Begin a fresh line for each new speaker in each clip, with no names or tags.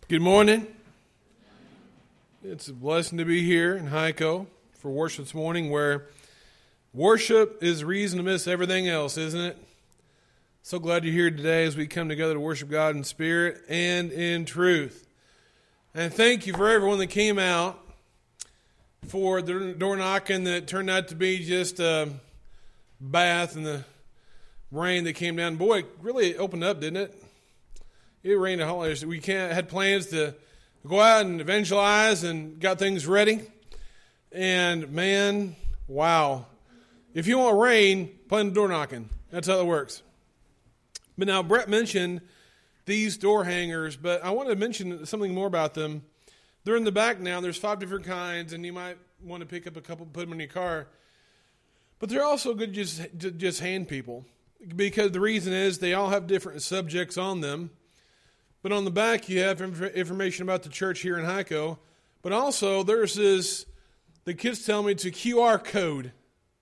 Good morning. It's a blessing to be here in Hico for worship this morning, where worship is reason to miss everything else, isn't it? So glad you're here today as we come together to worship God in spirit and in truth. And thank you for everyone that came out for the door knocking that turned out to be just a bath in the rain that came down. Boy, it really opened up, didn't it? It rained a whole lot. We had plans to go out and evangelize and got things ready. And man, wow. If you want rain, plan the door knocking. That's how it works. But now Brett mentioned these door hangers, but I want to mention something more about them. They're in the back now. There's 5 different kinds, and you might want to pick up a couple and put them in your car. But they're also good to just hand people, because the reason is they all have different subjects on them. But on the back, you have information about the church here in Hico. But also, there's this, the kids tell me it's a QR code.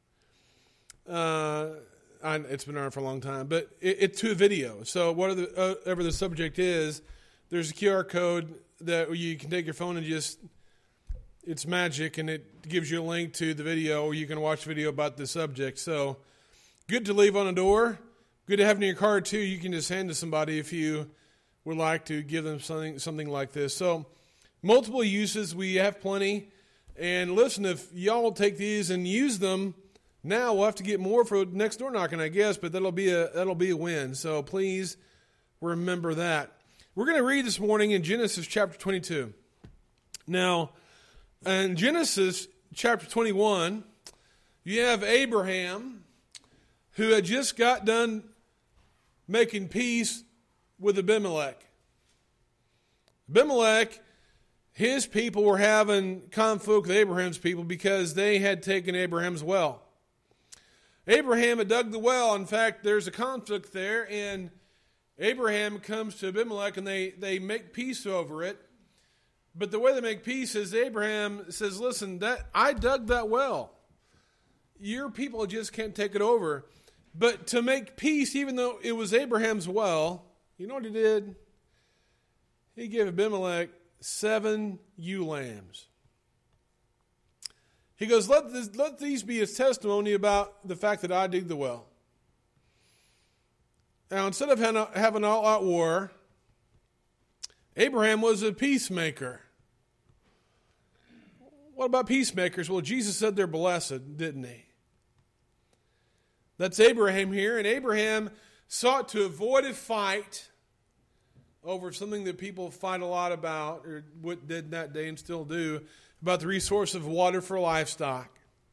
It's been around for a long time, but it's to a video. So whatever the subject is, there's a QR code that you can take your phone and it's magic, and it gives you a link to the video, or you can watch a video about the subject. So good to leave on a door. Good to have in your car, too. You can just hand to somebody if you would like to give them something like this. So multiple uses, we have plenty. And listen, if y'all take these and use them, now we'll have to get more for next door knocking, I guess, but that'll be a win. So please remember that. We're going to read this morning in Genesis chapter 22. Now, in Genesis chapter 21, you have Abraham, who had just got done making peace with Abimelech. Abimelech, his people were having conflict with Abraham's people because they had taken Abraham's well. Abraham had dug the well. In fact, there's a conflict there, and Abraham comes to Abimelech, and they make peace over it. But the way they make peace is Abraham says, listen, I dug that well. Your people just can't take it over. But to make peace, even though it was Abraham's well, you know what he did? He gave Abimelech 7 ewe lambs. He goes, let these be his testimony about the fact that I dig the well. Now, instead of having an all-out war, Abraham was a peacemaker. What about peacemakers? Well, Jesus said they're blessed, didn't he? That's Abraham here, and Abraham sought to avoid a fight over something that people fight a lot about, or what did that day and still do, about the resource of water for livestock.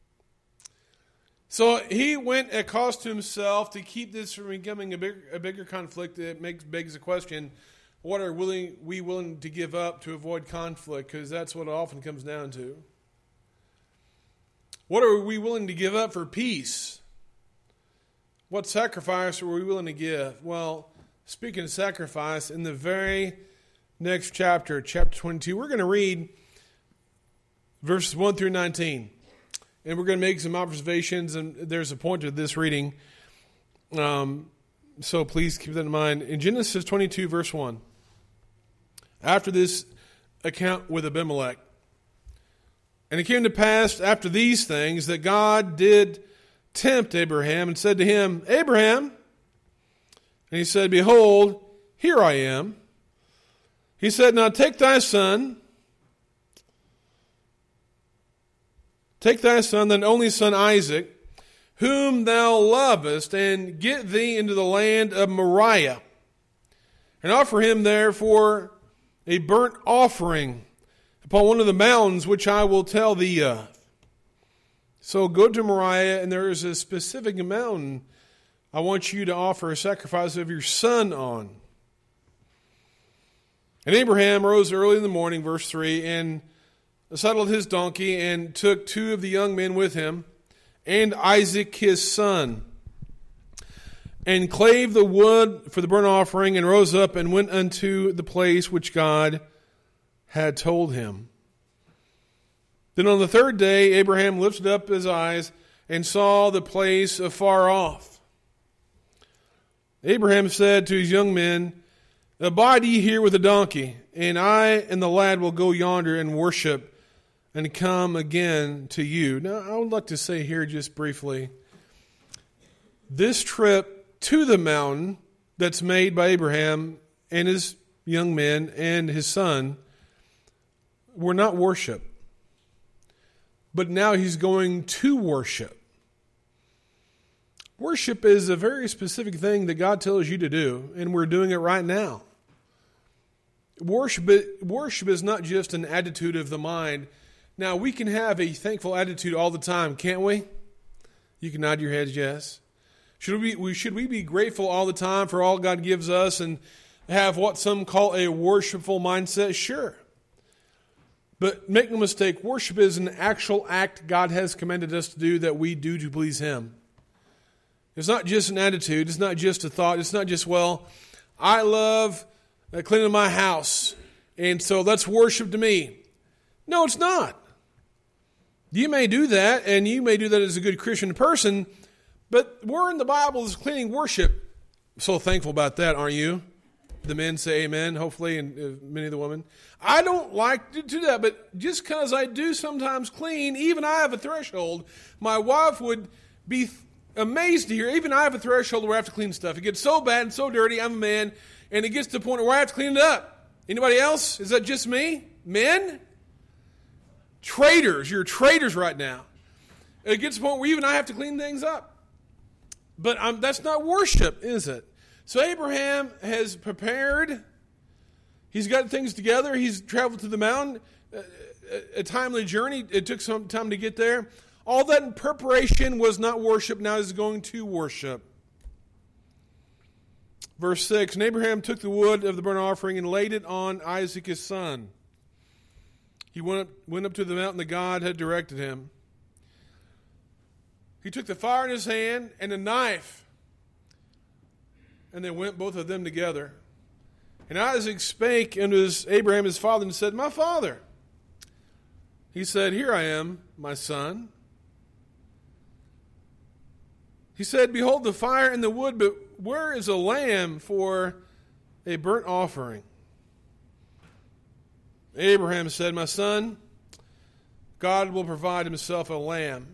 So he went at cost to himself to keep this from becoming a bigger conflict. That begs the question, what are we willing to give up to avoid conflict? Because that's what it often comes down to. What are we willing to give up for peace? What sacrifice are we willing to give? Well, speaking of sacrifice, in the very next chapter, chapter 22, we're going to read verses 1 through 19. And we're going to make some observations, and there's a point to this reading. So please keep that in mind. In Genesis 22, verse 1, after this account with Abimelech, and it came to pass after these things that God did tempt Abraham and said to him, Abraham, and he said, behold, here I am. He said, now take thy son, thine only son Isaac, whom thou lovest, and get thee into the land of Moriah, and offer him there for a burnt offering upon one of the mountains which I will tell thee of. So go to Moriah, and there is a specific mountain I want you to offer a sacrifice of your son on. And Abraham rose early in the morning, verse 3, and saddled his donkey, and took 2 of the young men with him, and Isaac his son, and clave the wood for the burnt offering, and rose up and went unto the place which God had told him. Then on the 3rd day, Abraham lifted up his eyes and saw the place afar off. Abraham said to his young men, Abide ye here with the donkey, and I and the lad will go yonder and worship and come again to you. Now, I would like to say here just briefly, this trip to the mountain that's made by Abraham and his young men and his son were not worship. But now he's going to worship. Worship is a very specific thing that God tells you to do, and we're doing it right now. Worship is not just an attitude of the mind. Now, we can have a thankful attitude all the time, can't we? You can nod your heads, yes. Should we be grateful all the time for all God gives us and have what some call a worshipful mindset? Sure. But make no mistake, worship is an actual act God has commanded us to do that we do to please Him. It's not just an attitude. It's not just a thought. It's not just, well, I love cleaning my house, and so that's worship to me. No, it's not. You may do that, and you may do that as a good Christian person, but we're in the Bible is cleaning worship. So thankful about that, aren't you? The men say amen, hopefully, and many of the women. I don't like to do that, but just because I do sometimes clean, even I have a threshold. My wife would be amazed to hear, even I have a threshold where I have to clean stuff. It gets so bad and so dirty, I'm a man, and it gets to the point where I have to clean it up. Anybody else? Is that just me? Men? Traitors. You're traitors right now. It gets to the point where even I have to clean things up. But that's not worship, is it? So Abraham has prepared. He's got things together. He's traveled to the mountain. A timely journey. It took some time to get there. All that in preparation was not worship. Now he's going to worship. Verse 6, and Abraham took the wood of the burnt offering and laid it on Isaac his son. He went up to the mountain that God had directed him. He took the fire in his hand and a knife, and they went both of them together. And Isaac spake unto Abraham his father and said, My father. He said, Here I am, my son. He said, Behold the fire and the wood, but where is a lamb for a burnt offering? Abraham said, My son, God will provide himself a lamb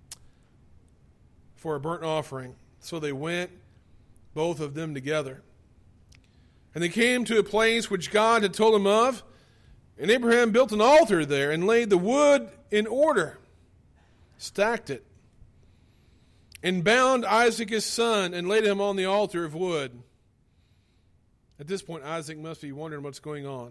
for a burnt offering. So they went, both of them together. And they came to a place which God had told him of, and Abraham built an altar there and laid the wood in order, stacked it, and bound Isaac his son and laid him on the altar of wood. At this point, Isaac must be wondering what's going on.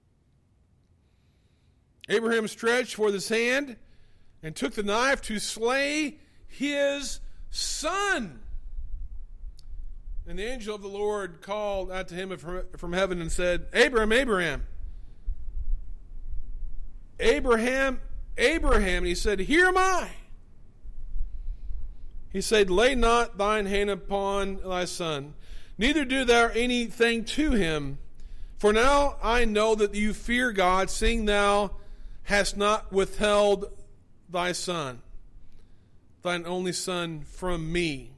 Abraham stretched forth his hand and took the knife to slay his son. And the angel of the Lord called out to him from heaven and said, Abraham, Abraham. Abraham, Abraham. And he said, Here am I. He said, Lay not thine hand upon thy son, neither do thou anything to him. For now I know that you fear God, seeing thou hast not withheld thy son, thine only son, from me.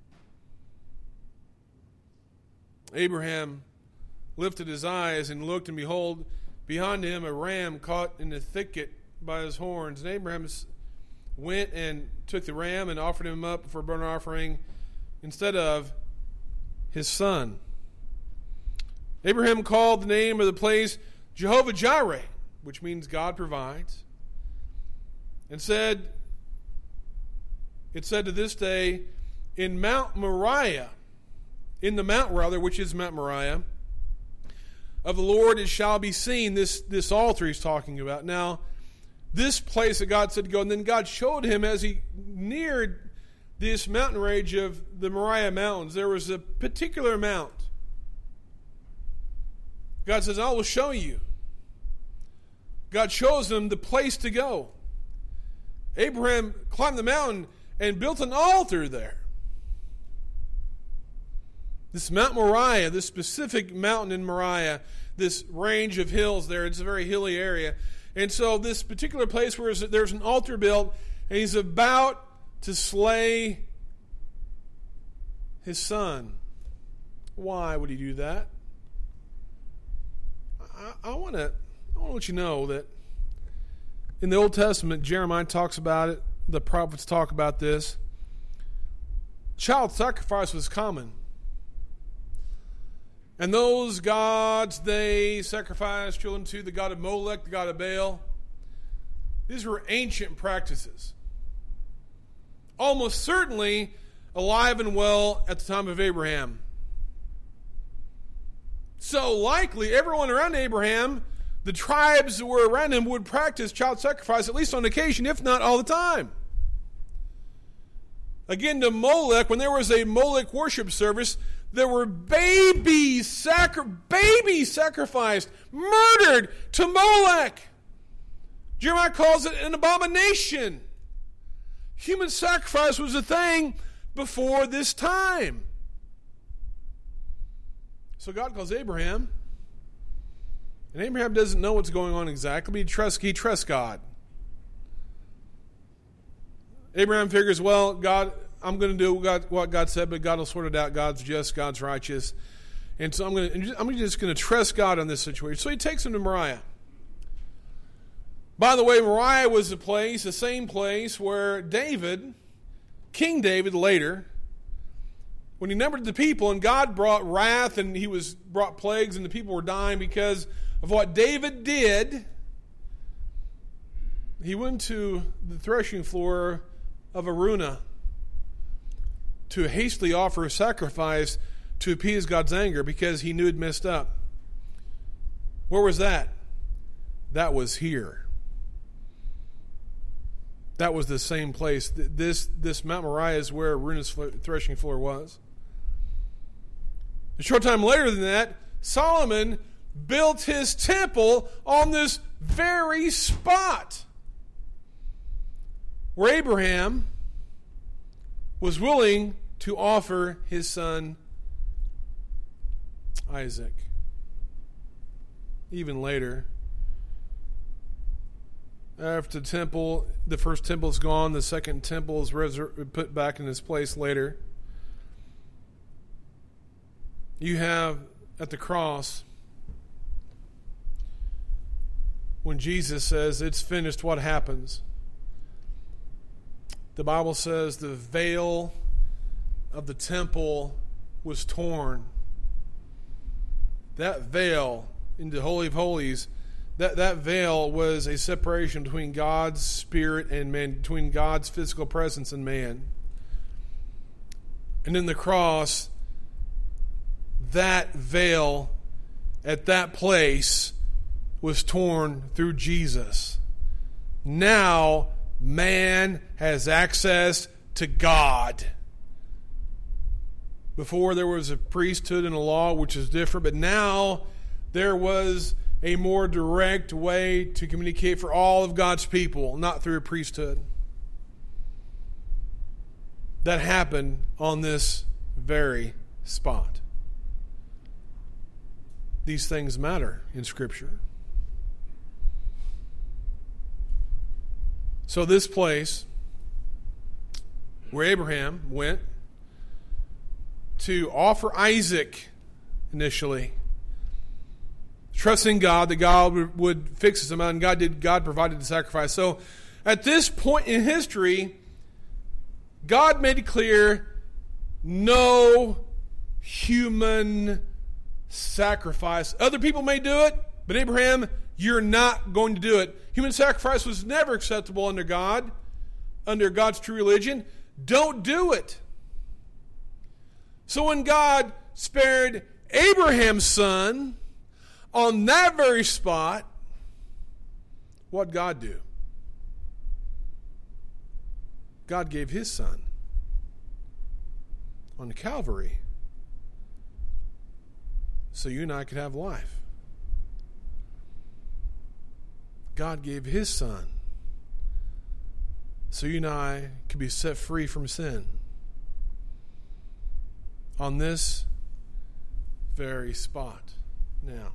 Abraham lifted his eyes and looked, and behold, behind him a ram caught in the thicket by his horns. And Abraham went and took the ram and offered him up for a burnt offering instead of his son. Abraham called the name of the place Jehovah Jireh, which means God provides, and it said to this day, in Mount Moriah, in the mount rather, which is Mount Moriah, of the Lord it shall be seen, this altar he's talking about. Now, this place that God said to go, and then God showed him as he neared this mountain range of the Moriah Mountains, there was a particular mount. God says, I will show you. God shows him the place to go. Abraham climbed the mountain and built an altar there. This Mount Moriah, this specific mountain in Moriah, this range of hills there, it's a very hilly area. And so this particular place where there's an altar built, and he's about to slay his son. Why would he do that? I want to let you know that in the Old Testament, Jeremiah talks about it. The prophets talk about this. Child sacrifice was common. And those gods, they sacrificed children to the god of Molech, the god of Baal. These were ancient practices. Almost certainly alive and well at the time of Abraham. So likely everyone around Abraham, the tribes that were around him, would practice child sacrifice at least on occasion, if not all the time. Again, to Molech, when there was a Molech worship service, there were babies sacrificed, murdered to Molech. Jeremiah calls it an abomination. Human sacrifice was a thing before this time. So God calls Abraham, and Abraham doesn't know what's going on exactly, but he trusts God. Abraham figures, well, God, I'm going to do what God said, but God will sort it out. God's just, God's righteous. And so I'm just going to trust God on this situation. So he takes him to Moriah. By the way, Moriah was the same place where King David later, when he numbered the people and God brought wrath and brought plagues and the people were dying because of what David did, he went to the threshing floor of Araunah to hastily offer a sacrifice to appease God's anger because he knew he'd messed up. Where was that? That was here. That was the same place. This Mount Moriah is where Araunah's threshing floor was. A short time later than that, Solomon built his temple on this very spot where Abraham was willing to offer his son Isaac. Even later, after the first temple is gone, the second temple is put back in its place later. You have at the cross, when Jesus says, "It's finished," what happens? The Bible says the veil of the temple was torn. That veil into the Holy of Holies, that veil was a separation between God's spirit and man, between God's physical presence and man. And in the cross, that veil at that place was torn through Jesus. Now, man has access to God. Before there was a priesthood and a law, which is different, but now there was a more direct way to communicate for all of God's people, not through a priesthood. That happened on this very spot. These things matter in Scripture. So this place where Abraham went to offer Isaac initially, trusting God that God would fix his amount, and God provided the sacrifice. So at this point in history, God made it clear no human sacrifice. Other people may do it, but Abraham, you're not going to do it. Human sacrifice was never acceptable under God, under God's true religion. Don't do it. So when God spared Abraham's son on that very spot, what'd God do? God gave his son on Calvary so you and I could have life. God gave his son so you and I could be set free from sin. On this very spot. Now,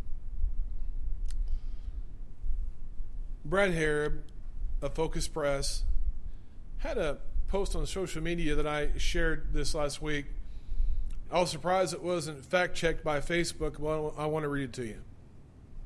Brad Harrod of Focus Press had a post on social media that I shared this last week. I was surprised it wasn't fact-checked by Facebook, but I want to read it to you.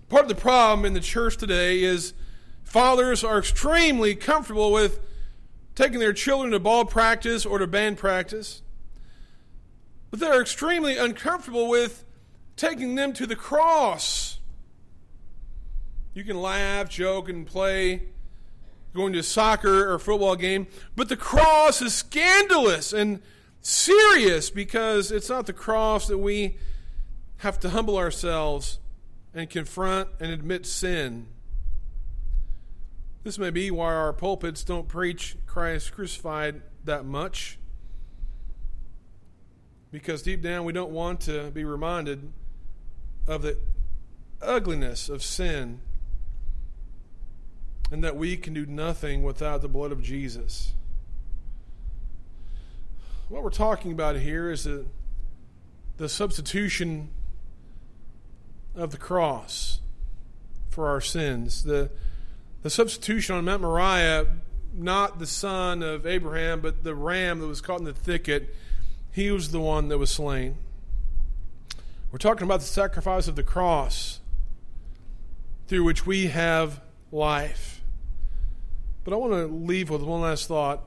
Part of the problem in the church today is fathers are extremely comfortable with taking their children to ball practice or to band practice, but they're extremely uncomfortable with taking them to the cross. You can laugh, joke, and play going to a soccer or football game, but the cross is scandalous and serious because it's not the cross that we have to humble ourselves and confront and admit sin. This may be why our pulpits don't preach Christ crucified that much, because deep down we don't want to be reminded of the ugliness of sin and that we can do nothing without the blood of Jesus. What we're talking about here is the substitution of the cross for our sins. The substitution on Mount Moriah, not the son of Abraham, but the ram that was caught in the thicket, he was the one that was slain. We're talking about the sacrifice of the cross through which we have life. But I want to leave with one last thought.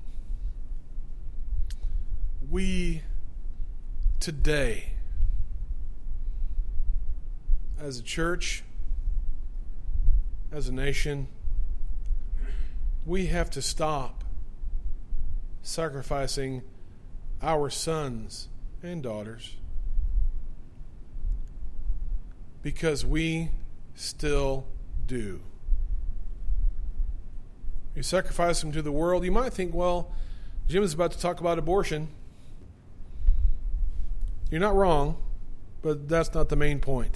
We today, as a church, as a nation, we have to stop sacrificing our sons and daughters because we still do. You sacrifice them to the world. You might think, well, Jim is about to talk about abortion. You're not wrong, but that's not the main point.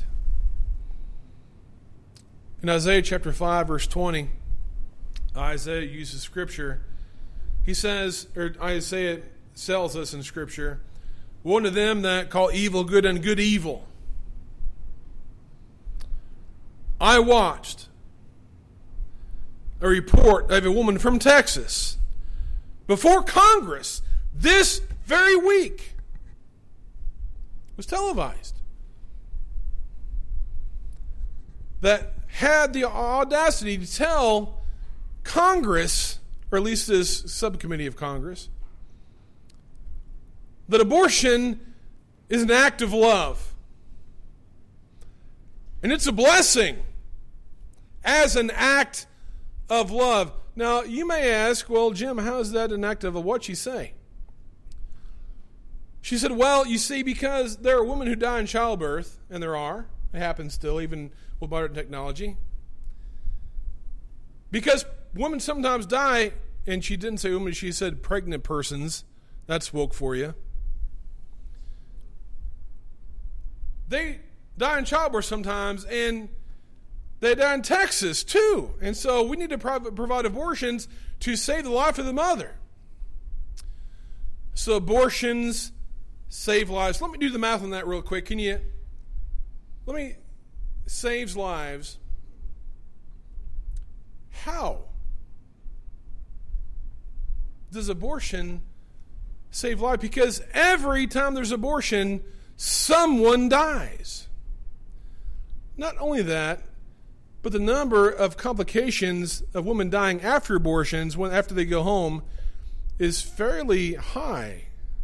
In Isaiah chapter 5, verse 20, Isaiah uses Scripture. He says, or Isaiah tells us in Scripture, woe to them that call evil good and good evil. I watched a report of a woman from Texas before Congress this very week. It was televised. That had the audacity to tell Congress, or at least this subcommittee of Congress, that abortion is an act of love. And it's a blessing as an act of love. Now, you may ask, well, Jim, how is that an act of love? What'd she say? She said, well, you see, because there are women who die in childbirth, and there are. It happens still, even with modern technology. Because women sometimes die, and she didn't say women, she said pregnant persons. That's woke for you. They die in childbirth sometimes, and they die in Texas too. And so we need to provide abortions to save the life of the mother. So abortions save lives. Let me do the math on that real quick. Saves lives. How does abortion save life? Because every time there's abortion, someone dies. Not only that, but the number of complications of women dying after abortions, after they go home, is fairly high.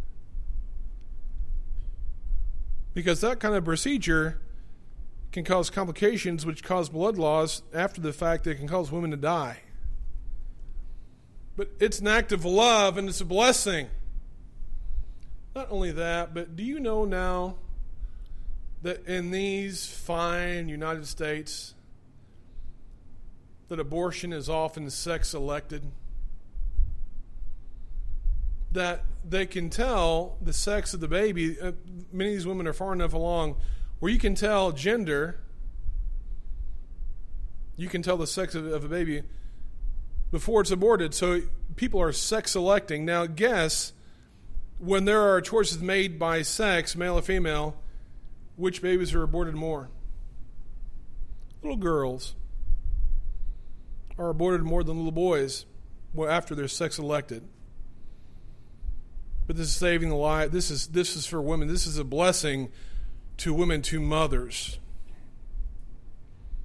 Because that kind of procedure can cause complications which cause blood loss after the fact that it can cause women to die. But it's an act of love and it's a blessing. Not only that, but do you know now that in these fine United States that abortion is often sex-selected? That they can tell the sex of the baby. Many of these women are far enough along where you can tell gender. You can tell the sex of a baby before it's aborted. So people are sex-selecting. Now guess, when there are choices made by sex, male or female, which babies are aborted more? Little girls are aborted more than little boys after they're sex-selected. But this is saving the life. This is for women. This is a blessing to women, to mothers.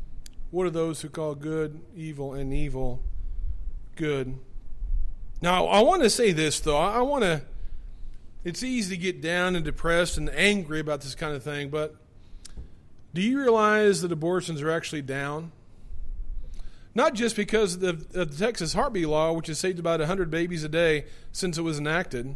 What are those who call good evil and evil good? Now, I want to say this, though. It's easy to get down and depressed and angry about this kind of thing, but do you realize that abortions are actually down? Not just because of the Texas heartbeat law, which has saved about 100 babies a day since it was enacted,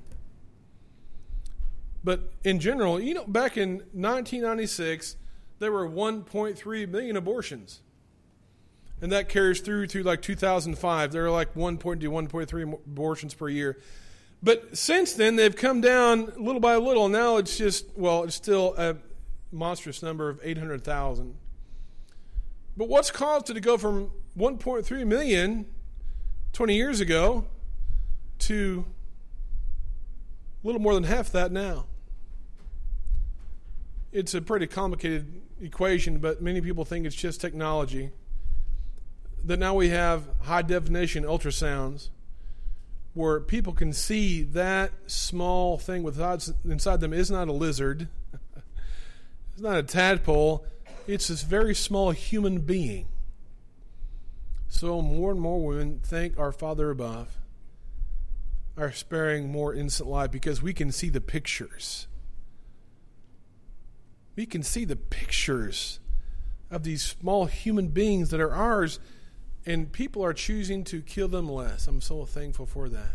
but in general, back in 1996, there were 1.3 million abortions. And that carries through to like 2005. There are like 1.3 abortions per year. But since then, they've come down little by little. Now it's still a monstrous number of 800,000. But what's caused it to go from 1.3 million 20 years ago to a little more than half that now? It's a pretty complicated equation, but many people think it's just technology. That now we have high-definition ultrasounds where people can see that small thing inside them is not a lizard. It's not a tadpole. It's this very small human being. So more and more women thank our Father above are sparing more innocent life because we can see the pictures. We can see the pictures of these small human beings that are ours, and people are choosing to kill them less. I'm so thankful for that.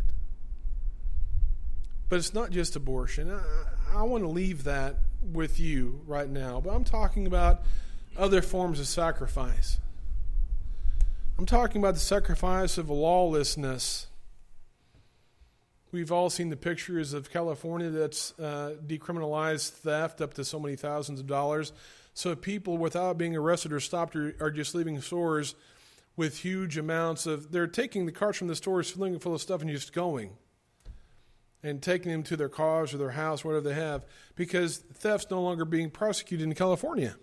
But it's not just abortion. I want to leave that with you right now. But I'm talking about other forms of sacrifice. I'm talking about the sacrifice of lawlessness. We've all seen the pictures of California that's decriminalized theft up to so many thousands of dollars. So people, without being arrested or stopped, are just leaving stores with huge amounts of... They're taking the carts from the stores, filling them full of stuff, and just going. And taking them to their cars or their house, whatever they have. Because theft's no longer being prosecuted in California.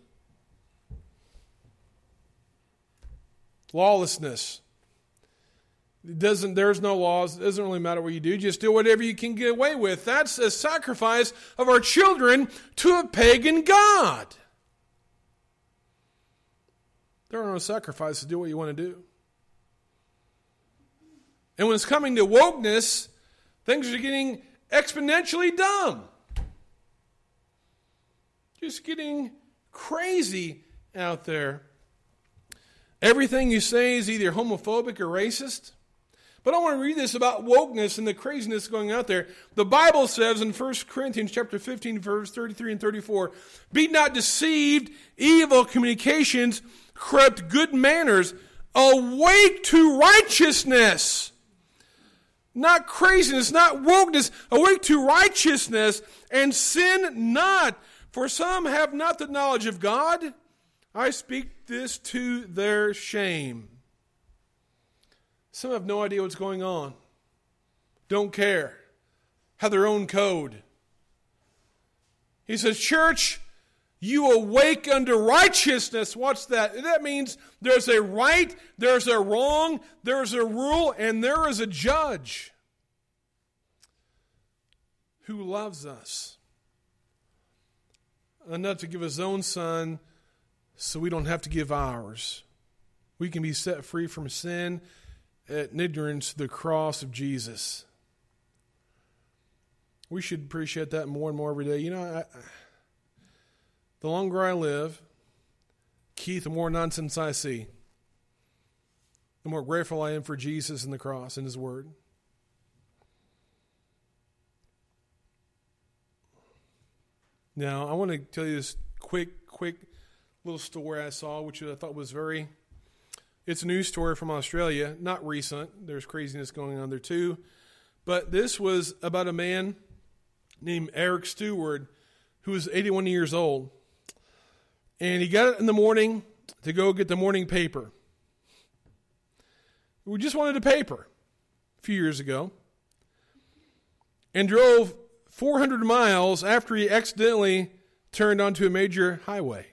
Lawlessness. There's no laws. It doesn't really matter what you do. Just do whatever you can get away with. That's a sacrifice of our children to a pagan god. There are no sacrifices. Do what you want to do. And when it's coming to wokeness, things are getting exponentially dumb. Just getting crazy out there. Everything you say is either homophobic or racist. But I want to read this about wokeness and the craziness going out there. The Bible says in 1 Corinthians chapter 15, verse 33 and 34, "Be not deceived, evil communications corrupt good manners. Awake to righteousness." Not craziness, not wokeness. Awake to righteousness and sin not. For some have not the knowledge of God. I speak this to their shame. Some have no idea what's going on. Don't care. Have their own code. He says, church, you awake unto righteousness. What's that? That means there's a right, there's a wrong, there's a rule, and there is a judge who loves us enough to give his own son so we don't have to give ours. We can be set free from sin and ignorance to the cross of Jesus. We should appreciate that more and more every day. The longer I live, Keith, the more nonsense I see. The more grateful I am for Jesus and the cross and his word. Now, I want to tell you this quick little story I saw, which I thought was it's a news story from Australia, not recent. There's craziness going on there too. But this was about a man named Eric Stewart, who was 81 years old. And he got up in the morning to go get the morning paper. We just wanted a paper a few years ago. And drove 400 miles after he accidentally turned onto a major highway.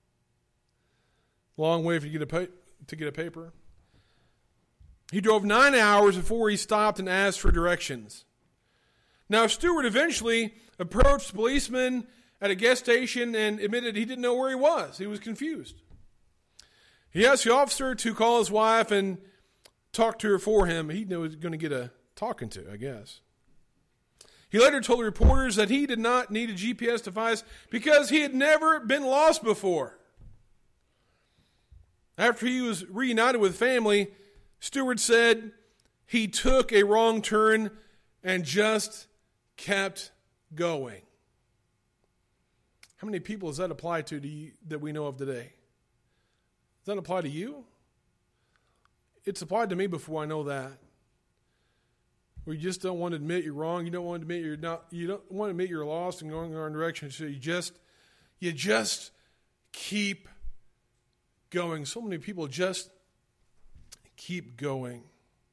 Long way to get a paper. He drove 9 hours before he stopped and asked for directions. Now, Stewart eventually approached policemen at a gas station and admitted he didn't know where he was. He was confused. He asked the officer to call his wife and talk to her for him. He knew he was going to get a talking to, I guess. He later told the reporters that he did not need a GPS device because he had never been lost before. After he was reunited with family, Stewart said he took a wrong turn and just kept going. How many people does that apply to you, that we know of today? Does that apply to you? It's applied to me before I know that. Where you just don't want to admit you're wrong. You don't want to admit you're not. You don't want to admit you're lost and going in the wrong direction. So you just keep going. So many people just keep going.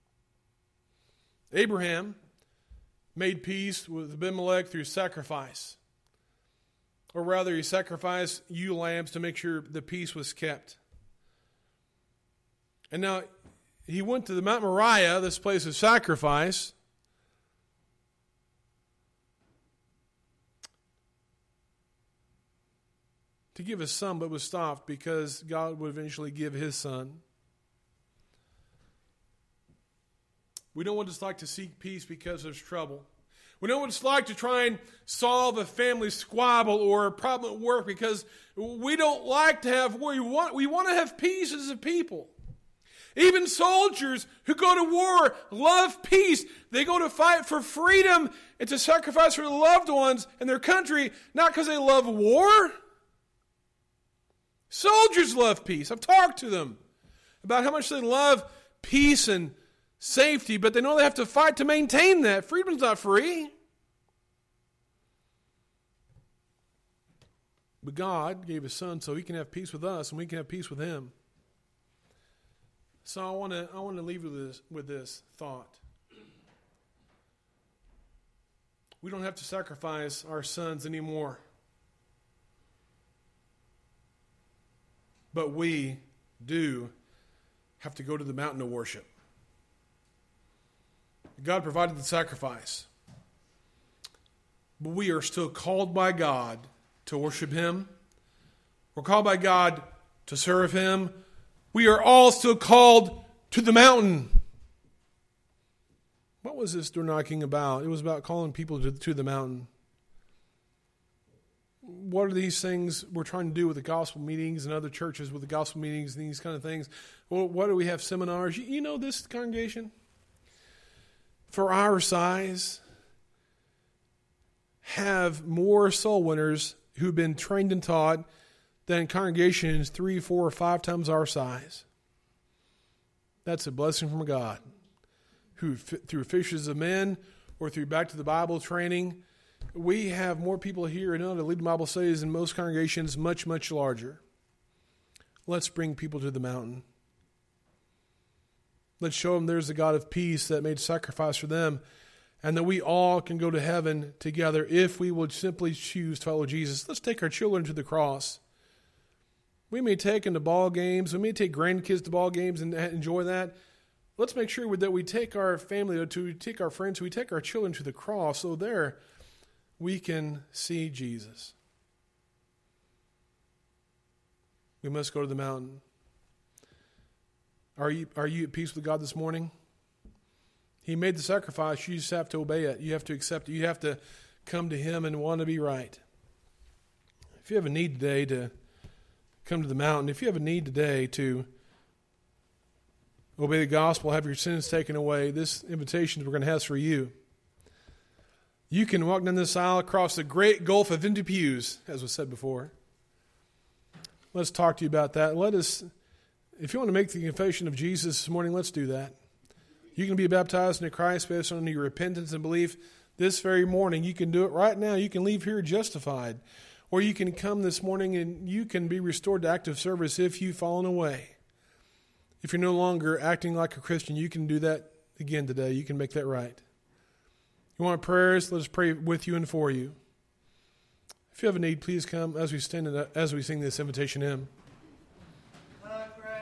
Abraham made peace with Abimelech through sacrifice. Or rather, he sacrificed ewe lambs to make sure the peace was kept. And now, he went to the Mount Moriah, this place of sacrifice. To give his son, but was stopped because God would eventually give his son. We know what it's like to seek peace because there's trouble. We know what it's like to try and solve a family squabble or a problem at work because we don't like to have war. We want to have peace as a people. Even soldiers who go to war love peace. They go to fight for freedom and to sacrifice for their loved ones and their country, not because they love war. Soldiers love peace. I've talked to them about how much they love peace and safety, but they know they have to fight to maintain that. Freedom's not free. But God gave his son so he can have peace with us and we can have peace with him. So I want to leave with this thought. We don't have to sacrifice our sons anymore. But we do have to go to the mountain of worship. God provided the sacrifice. But we are still called by God to worship him. We're called by God to serve him. We are all still called to the mountain. What was this door knocking about? It was about calling people to the mountain. What are these things we're trying to do with the gospel meetings and other churches with the gospel meetings and these kind of things? Well, what do we have seminars? You know this congregation? For our size, have more soul winners who've been trained and taught than congregations 3, 4, or 5 times our size. That's a blessing from God. Who, through fishers of men or through back to the Bible training, we have more people here and know to lead Bible studies than most congregations, much, much larger. Let's bring people to the mountain. Let's show them there's a God of peace that made sacrifice for them, and that we all can go to heaven together if we would simply choose to follow Jesus. Let's take our children to the cross. We may take them to ball games. We may take grandkids to ball games and enjoy that. Let's make sure that we take our family, to take our friends, we take our children to the cross, so there we can see Jesus. We must go to the mountain. Are you at peace with God this morning? He made the sacrifice. You just have to obey it. You have to accept it. You have to come to him and want to be right. If you have a need today to come to the mountain, if you have a need today to obey the gospel, have your sins taken away, this invitation we're going to have for you. You can walk down this aisle across the great gulf of empty pews, as was said before. Let's talk to you about that. If you want to make the confession of Jesus this morning, let's do that. You can be baptized into Christ based on your repentance and belief this very morning. You can do it right now. You can leave here justified. Or you can come this morning and you can be restored to active service if you've fallen away. If you're no longer acting like a Christian, you can do that again today. You can make that right. You want prayers? Let us pray with you and for you. If you have a need, please come as we sing this invitation hymn.